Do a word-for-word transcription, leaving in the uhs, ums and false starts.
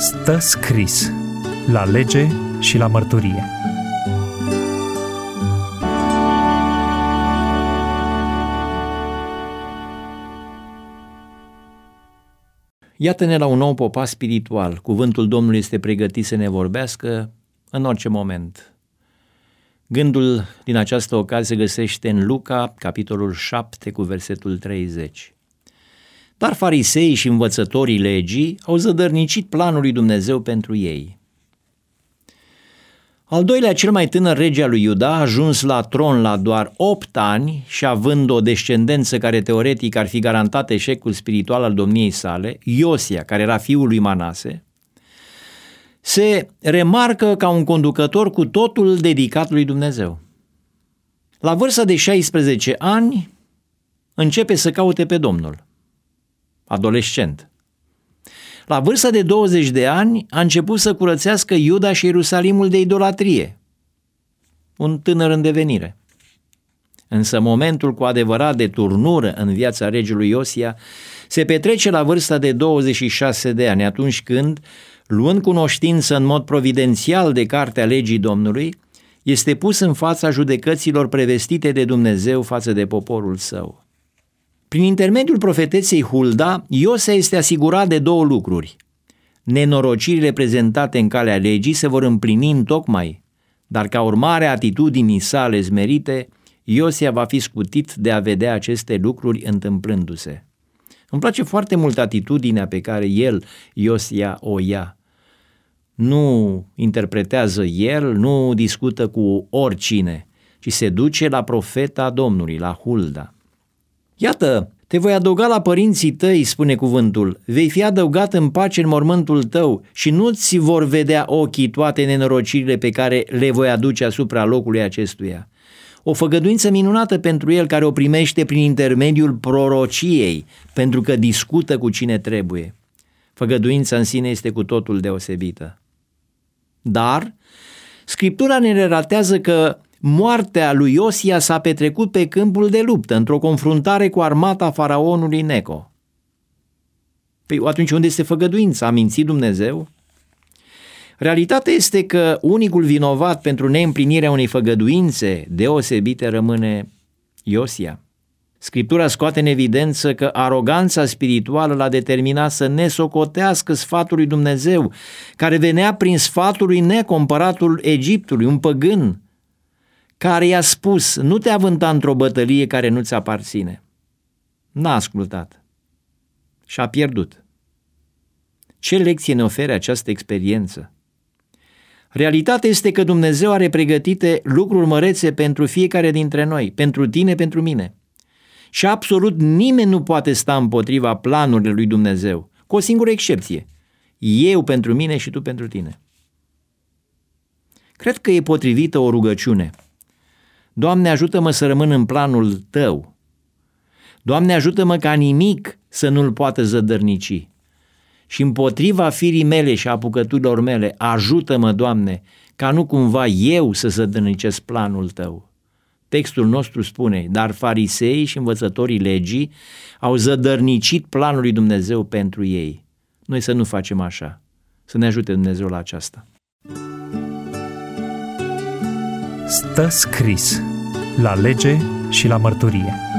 Stă scris la lege și la mărturie. Iată-ne la un nou popas spiritual. Cuvântul Domnului este pregătit să ne vorbească în orice moment. Gândul din această ocazie se găsește în Luca, capitolul șapte, cu versetul treizeci. Dar fariseii și învățătorii legii au zădărnicit planul lui Dumnezeu pentru ei. Al doilea, cel mai tânăr rege al lui Iuda, a ajuns la tron la doar opt ani și având o descendență care teoretic ar fi garantat eșecul spiritual al domniei sale, Iosia, care era fiul lui Manase, se remarcă ca un conducător cu totul dedicat lui Dumnezeu. La vârsta de șaisprezece ani începe să caute pe Domnul, adolescent. La vârsta de douăzeci de ani a început să curățească Iuda și Ierusalimul de idolatrie, un tânăr în devenire. Însă momentul cu adevărat de turnură în viața regelui Iosia se petrece la vârsta de douăzeci și șase de ani, atunci când, luând cunoștință în mod providențial de cartea legii Domnului, este pus în fața judecăților prevestite de Dumnezeu față de poporul său. Prin intermediul profeteței Hulda, Iosia este asigurat de două lucruri. Nenorocirile prezentate în calea legii se vor împlini întocmai, dar ca urmare a atitudinii sale smerite, Iosia va fi scutit de a vedea aceste lucruri întâmplându-se. Îmi place foarte mult atitudinea pe care el, Iosia, o ia. Nu interpretează el, nu discută cu oricine, ci se duce la profeta Domnului, la Hulda. Iată, te voi adăuga la părinții tăi, spune cuvântul, vei fi adăugat în pace în mormântul tău și nu-ți vor vedea ochii toate nenorocirile pe care le voi aduce asupra locului acestuia. O făgăduință minunată pentru el care o primește prin intermediul prorociei, pentru că discută cu cine trebuie. Făgăduința în sine este cu totul deosebită. Dar Scriptura ne relatează că moartea lui Iosia s-a petrecut pe câmpul de luptă, într-o confruntare cu armata faraonului Neco. Păi atunci unde este făgăduința? A mințit Dumnezeu? Realitatea este că unicul vinovat pentru neîmplinirea unei făgăduințe deosebite rămâne Iosia. Scriptura scoate în evidență că aroganța spirituală l-a determinat să nesocotească sfatul lui Dumnezeu, care venea prin sfatul lui Neco, împăratul Egiptului, un păgân, care i-a spus, nu te avânta într-o bătălie care nu-ți aparține. N-a ascultat și a pierdut. Ce lecție ne oferă această experiență? Realitatea este că Dumnezeu are pregătite lucruri mărețe pentru fiecare dintre noi, pentru tine, pentru mine. Și absolut nimeni nu poate sta împotriva planurilor lui Dumnezeu, cu o singură excepție. Eu pentru mine și tu pentru tine. Cred că e potrivită o rugăciune. Doamne, ajută-mă să rămân în planul Tău. Doamne, ajută-mă ca nimic să nu-l poată zădărnici. Și împotriva firii mele și apucăturilor mele, ajută-mă, Doamne, ca nu cumva eu să zădărnicesc planul Tău. Textul nostru spune, dar fariseii și învățătorii legii au zădărnicit planul lui Dumnezeu pentru ei. Noi să nu facem așa. Să ne ajute Dumnezeu la aceasta. Stă scris la lege și la mărturie.